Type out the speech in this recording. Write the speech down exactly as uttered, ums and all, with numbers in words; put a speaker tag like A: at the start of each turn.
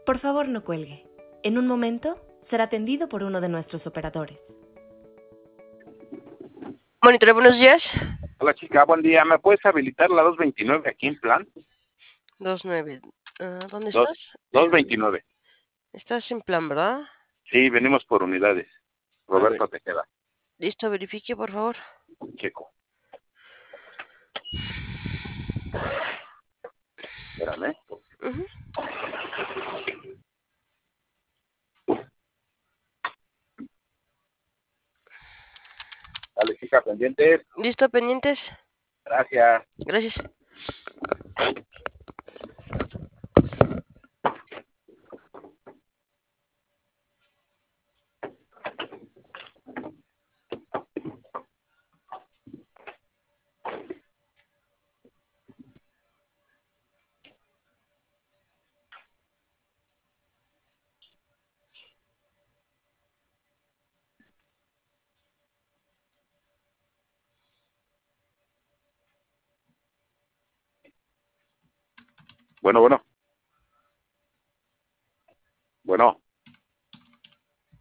A: Por favor, no cuelgue. En un momento será atendido por uno de nuestros operadores.
B: Monitor, buenos días.
C: Hola chica, buen día. ¿Me puedes habilitar la doscientos veintinueve aquí en plan?
B: dos nueve. Uh, ¿Dónde
C: Dos-
B: estás?
C: doscientos veintinueve.
B: Estás en plan, ¿verdad?
C: Sí, venimos por unidades. Roberto Tejeda.
B: Listo, verifique, por favor.
C: Checo. Espérame.
B: Uh-huh.
C: Dale, chica, pendientes.
B: Listo, pendientes.
C: Gracias.
B: Gracias.
C: Bueno, bueno. Bueno.